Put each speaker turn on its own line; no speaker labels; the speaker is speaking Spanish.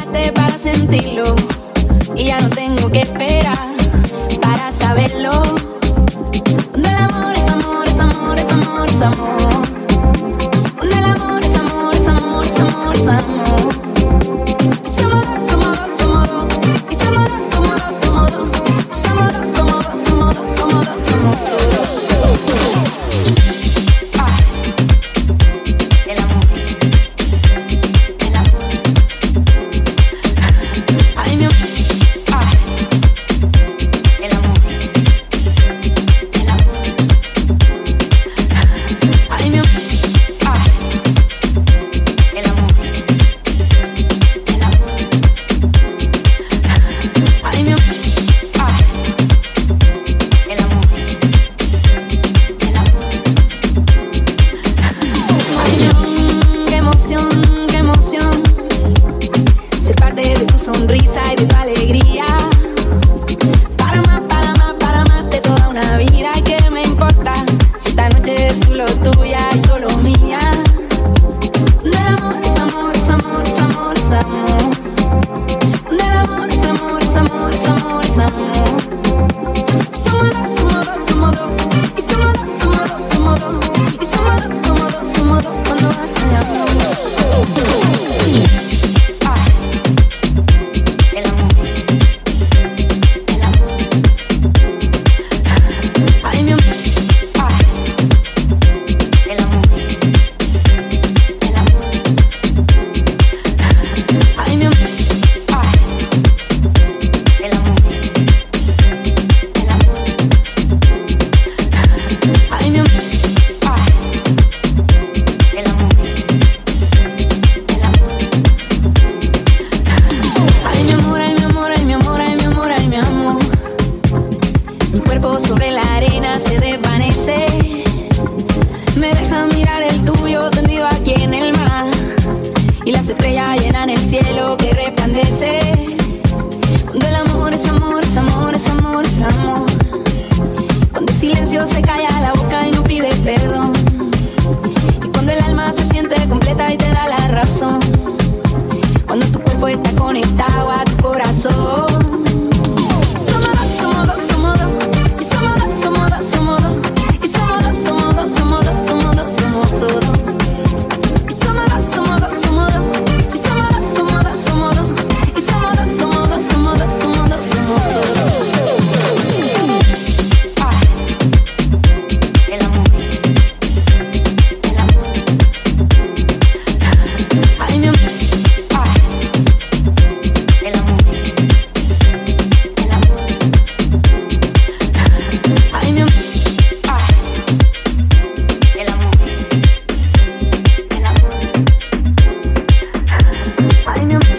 llegaste para sentirlo y ya no tengo que esperar para saberlo. Cuando el amor es amor, es amor, es amor, es amor. Cuando el amor es amor, es amor, es amor, es amor. Somos dos, somos dos, somos dos. Y somos dos, somos dos, somos dos. Somos dos, somos dos, somos dos, somos dos, somos dos. El amor. El amor. Ay, mi amor. El amor. El amor. Ay, mi amor. El amor. El amor. Ay, mi amor. El amor. El amor. Ay, qué emoción, qué emoción. Ser parte de tu sonrisa y de tu alegría. Para amarte toda una vida. ¿Qué me importa si esta noche es solo tuya y solo mía? Del amor es amor, es amor, es amor, es amor. Del amor es amor, es amor, es amor, es amor. Somos dos, somos dos, somos dos. Y somos dos, somos dos, somos dos. Y somos dos, somos dos, somos dos. Cuando hay amor. El amor. El amor. Ay, mi amor. El amor. El amor. Ay, mi amor. El amor. El amor. Ay, mi amor. El amor. El amor. Ay, mi amor, ay, mi amor, ay, mi amor, ay, mi amor, ay, mi amor. Mi cuerpo sobre la arena se desvanece. Me deja mirar el tuyo tendido aquí en el mar. Y las estrellas llenan el cielo que resplandece. Cuando el amor es amor, es amor, es amor, es amor. Cuando el silencio se calla la boca y no pide perdón. Y cuando el alma se siente completa y te da la razón. Cuando tu cuerpo está conectado a tu corazón. Somos dos, somos dos, somos dos. Y somos dos, somos dos, somos dos. Y somos dos, somos dos, somos dos, somos dos, somos todos. Y somos dos, somos dos, somos dos. Y somos dos, somos dos, somos dos. Y somos dos, somos dos, somos dos, somos dos, somos todos. El amor. El amor. Ay, mi amor. El amor. El amor. Ay, mi amor. El amor. El amor. Ay, mi amor.